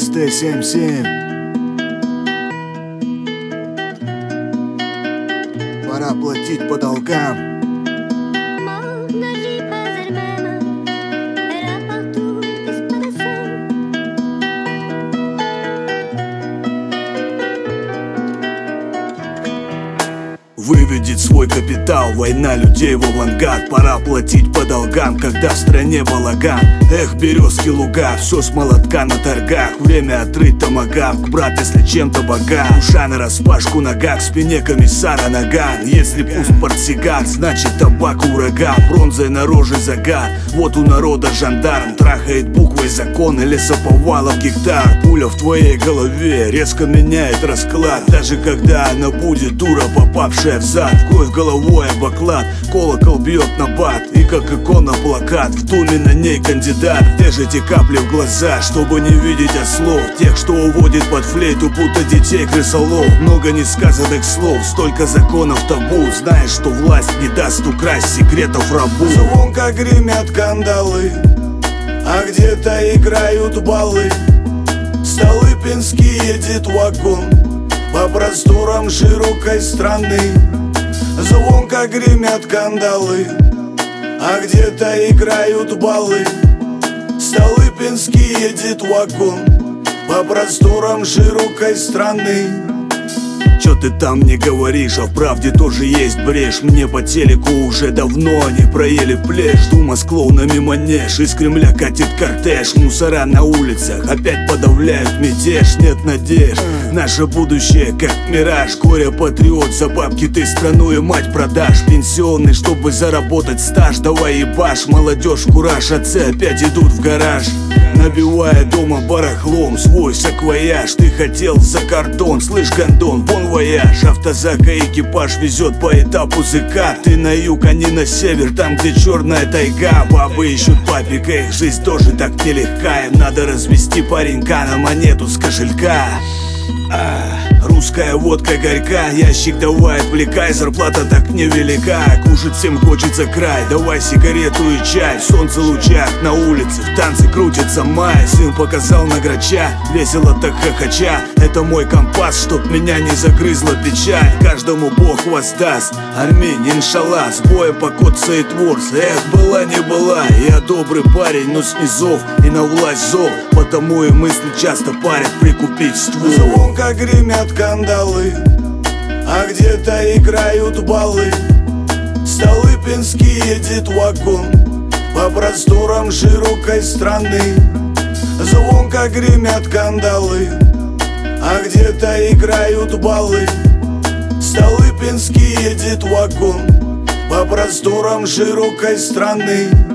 СТ-77. Пора платить по долгам. Выведет свой капитал, война людей в авангард. Пора платить по долгам, когда в стране балаган. Эх, березки, луга, все с молотка на торгах. Время отрыть томагавк, брат, если чем-то богат. Душа нараспашку ногах, в спине комиссара наган. Если пуст портсигар, значит табак ураган. Бронзой на роже загад, вот у народа жандарм. Трахает буквой закон или лесоповалов гектар. Пуля в твоей голове резко меняет расклад. Даже когда она будет дура, попавшая в зад. Кровь головой об оклад, колокол бьет на бат. И как икона плакат, в думе на ней кандидат. Где же эти капли в глаза, чтобы не видеть ослов? Тех, что уводит под флейту, будто детей крысолов. Много несказанных слов, столько законов табу. Знаешь, что власть не даст украсть секретов рабу. Звонко гремят кандалы, а где-то играют балы. Столыпинский едет вагон по просторам широкой страны. Звонко гремят кандалы, а где-то играют балы. Столыпинский едет вагон по просторам широкой страны. Чё ты там не говоришь, а в правде тоже есть брешь. Мне по телеку уже давно они проели плешь. Дума с клоунами манеж, из Кремля катит кортеж. Мусора на улицах опять подавляют мятеж. Нет надежд, наше будущее как мираж. Горе-патриот, за бабки ты страну и мать продашь. Пенсионный, чтобы заработать стаж, давай ебашь. Молодежь, кураж, отцы опять идут в гараж. Набивая дома барахлом свой саквояж. Ты хотел за кордон, слышь, гондон, бон вояж. Автозака экипаж везет по этапу ЗК. Ты на юг, а не на север, там где черная тайга. Бабы ищут папика, их жизнь тоже так нелегка. Им надо развести паренька на монету с кошелька. Русская водка горька, ящик давай отвлекай. Зарплата так невелика, кушать всем хочется край. Давай сигарету и чай, в солнце лучах на улице, в танце крутится май. Сын показал на грача, весело так хохоча. Это мой компас, чтоб меня не загрызла печаль. Каждому Бог воздаст, аминь, иншаллах. С боем покоцает ворс, эх, была не была. Я добрый парень, но снизов и на власть зол. Потому и мысли часто парят прикупить ствол. Звонко гремят кандалы, а где-то играют балы. Столыпинский едет вагон по просторам широкой страны. Звонко гремят кандалы, а где-то играют балы. Столыпинский едет вагон по просторам широкой страны.